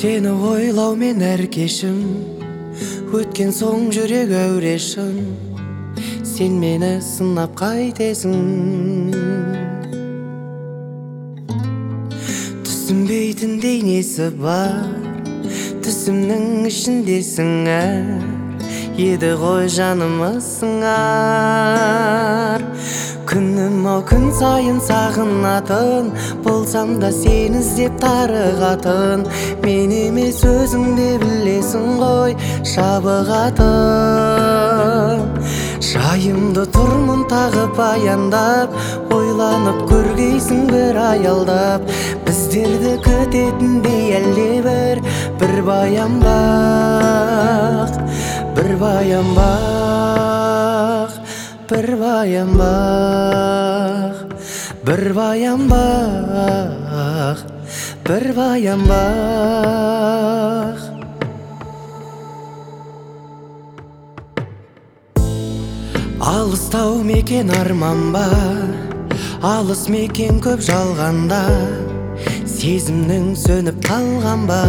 Сені ойлау мен әр кешім өткен соң жүрек әурешім. Сен мені сынап қайтесің. Түсінбейтіндей несі бар, түсімнің ішіндесің әр. Еді ғой жанымы сыңар. Күнім-ау күн сайын сағынатын, болсам да сені іздеп тарығатын. Мен емес өзіңде білесің ғой шабығатын. Жайымды тұрмын тағы баяндап, ойланып көргейсің бір аялдап. Біздерді күтетіндей әлде бір баян бақ, бір баян бақ, бір баян бақ, бір баян бақ, бір баян бақ. Алыстау мекен арман ба, алыс мекен көп жалғанда, сезімнің сөніп қалған ба.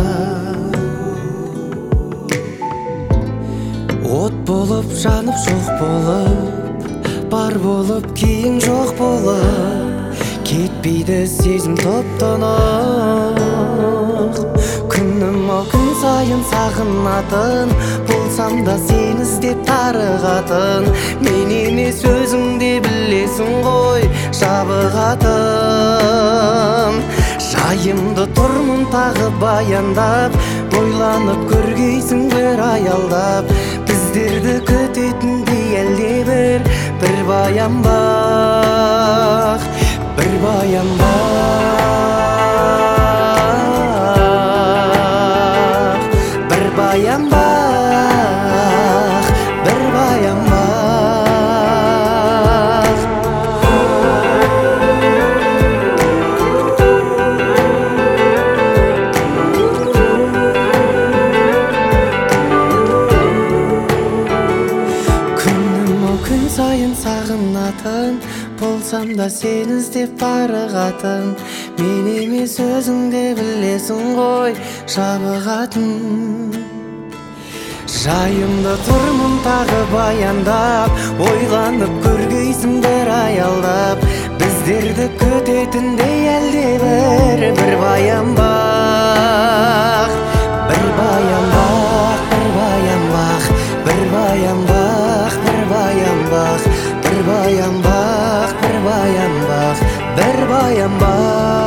От болып жанып жоқ болып, бар болып кейін жоқ болып, кетпейді сезім топ-тонық. Күнім-ау күн сайын сағынатын, болсам да сені іздеп тарығатын. Мен емес өзіңде білесің ғой жабығатын. Жайымды тұрмын тағы баяндап, ойланып көргейсің бір аялдап. Біздерді күтетіндей әлде бір баян бақ, бір баян бақ, бір баян бақ, бір баян бақ. Күн сайын сағынатын, болсам да сені іздеп тарығатын. Мен емес өзіңде білесің ғой жабығатын. Жайымды тұрмын тағы баяндап, ойланып көргейсің бір аялдап. Біздерді күтетіндей әлде бір баян бақ, бір баян бақ, бір баян бақ, бір баян бақ, бір баян бақ, бір баян бақ, бір баян бақ, бір баян бақ.